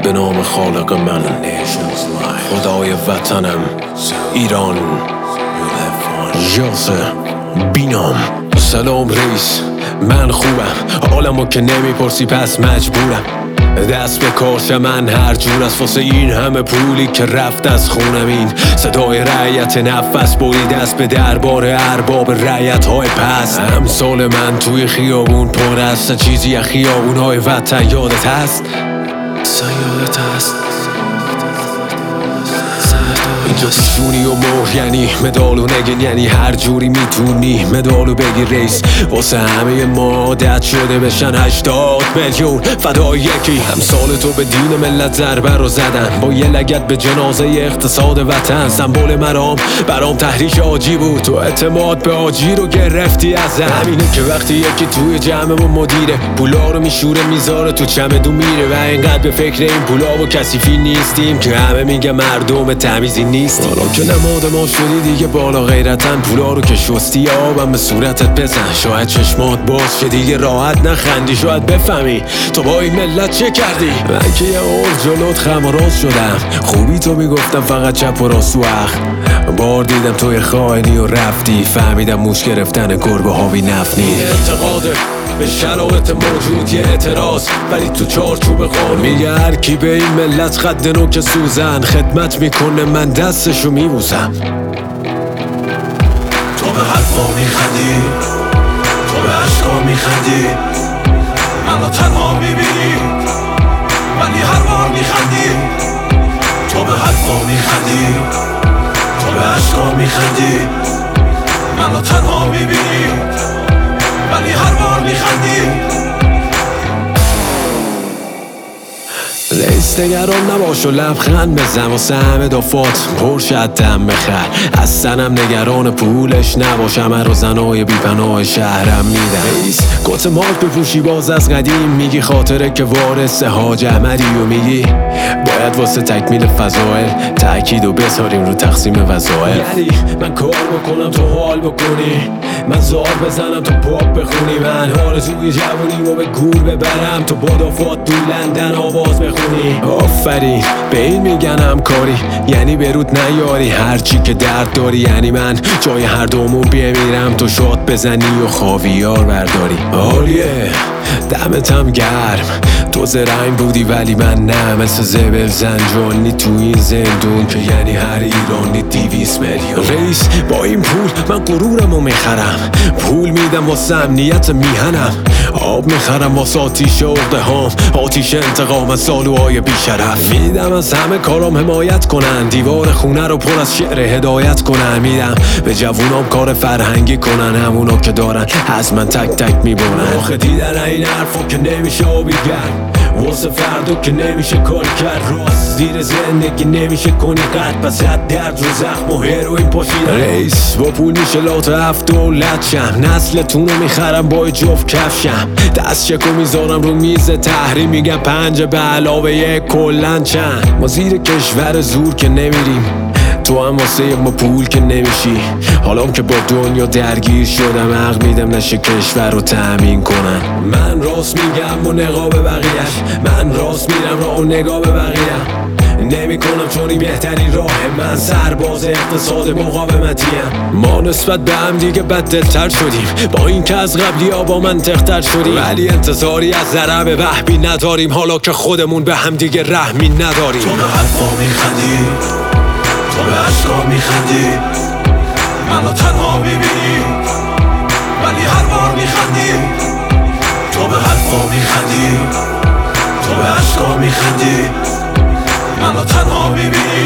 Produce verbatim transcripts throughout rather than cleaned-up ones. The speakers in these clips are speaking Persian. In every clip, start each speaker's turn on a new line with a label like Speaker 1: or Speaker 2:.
Speaker 1: به نام خالق من، خدای وطنم ایران، یاسر بینام. سلام رئیس، من خوبم، حالمو که نمیپرسی پس مجبورم دست به کارش. من هر جور از واسه این همه پولی که رفت از خونم. این صدای رعیت نفس برید دست به دربار ارباب رعیت های پست. امثال من توی خیابون پر است چیزی از خیابون های وطن. یادت هست؟ یادت هست اینجا پیشونی و مهر یعنی مدال و نگین، یعنی هر جوری میتونی مدالو بگی رئیس. واسه همه ما عادت شده بشن هشتاد میلیون فدای یکی. همسال تو به دین ملت ضربه رو زدن با یه لگد به جنازه اقتصاد وطن. سمبل مرام برام تحریک آجی بود، تو اعتماد به آجی رو گرفتی ازم. همینه که وقتی یکی توی جمعمون مدیره پولا رو میشوره میذاره تو چمدون میره و اینقدر به فکر این پولا و کثیفی نیستیم که همه میگه مردم تمیزی نیست. حالا که نماد ما شدی دیگه بالا غیرتن، پولا رو که شستی آبم به صورتت بزن. شاید چشمات باز شه دیگه راحت نخندی، شاید بفهمی تو با این ملت چه کردی. من که یه عرض جلوت خم و راست شدم، خوبی تو میگفتم فقط چپ و راست و اخ. بار دیدم توی خائنی و رفتی، فهمیدم موش گرفتن گربه ها بی نفنی. اعتقاده به شرایط موجود یه اعتراض، ولی تو چارچوب قانون میگه هر کی به این ملت خد نوک سوزن خدمت میکنه من دستشو میبوسم.
Speaker 2: تو به حرفا میخندی، تو به عشقا میخندی، منو تنها میبینی ولی هر بار میخندی. تو به حرفا میخندی، تو به عشقا میخندی، منو تنها میبینی ولی هر بار میخندی.
Speaker 1: رئیس نگران نباش و لبخند بزن واسه همه دافات پرشد دم بخر. اصلاًم نگران پولش نباش، همه رو زنای بیپناه شهرم میدن. رئیس کت مارک بپوشی باز از قدیم، میگی خاطره که وارث حاج احمدی و میگی باید واسه تکمیل فضائل تأکید و بذاریم رو تقسیم وظایف. یعنی من کار بکنم تو حال بکنی، من زار بزنم تو پاپ بخونی، من آرزوی جوونیمو به گور ببرم تو بادافات تو لندن آواز بخونی. آفرین به این میگن همکاری، یعنی برود نیاری هرچی که درد داری. یعنی من جای هر دومون بمیرم تو شاد بزنی و خاویار برداری. عالیه دمتم گرم، تو زرنگ بودی ولی من نه، مثل زبل زنجانی تو این زندون که یعنی هر ایرانی دیویس میلیون. رئیس با این پول من غرورمو میخرم، پول میدم واسه امنیت میهنم، آب میخرم واسه آتیش عقده هام، آتیش انتقام از سالوهای بیشرف. میدم از همه کارام حمایت کنن، دیوار خونه رو پر از شعر هدایت کنن. میدم به جوونام کار فرهنگی کنن، همونا که دارن از من تک تک میبونن. آخه دیدن این حرفا که نمیشه آبی گرم، واسه فردو که نمیشه کار کرد، راست زیر زندگی نمیشه کنی قد، پس رد درد رو زخم و هروین پاشیدن. رئیس با پول میشه لات هفت دولت شم، نسلتونو میخرم با جفت کفشم، دست چکو میذارم رو میز تحریم، میگم پنج به علاوه یک کلن چند. ما زیر کشور زور که نمیریم، تو هم واسه ما پول که نمیشی. حالا که با دنیا درگیر شدم حق میدم نشه کشور رو تأمین کنن. من راست میگم و نقاب بقیهش، من راست میرم راه و نگاه به بقیه نمی کنم چون این بهترین راه. من سرباز اقتصاد مقاومتیم، ما نسبت به هم دیگه بددلتر شدیم، با این که از قبلی ها با منطقتر شدیم، ولی انتظاری از ضرب وحبی نداریم، حالا که خودمون به هم دیگه رحمی نداریم.
Speaker 2: تو به حرفا میخندی، تو به عشقا میخندی، منو تنها میبینی ولی هر بار میخندی. تو به حرفا میخندی، تو به عشقا میخندی، منو تنها میبینی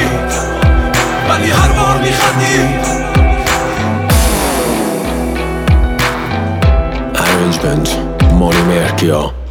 Speaker 2: ولی هر بار میخندی.
Speaker 1: Arrangement مانی مهرکیا.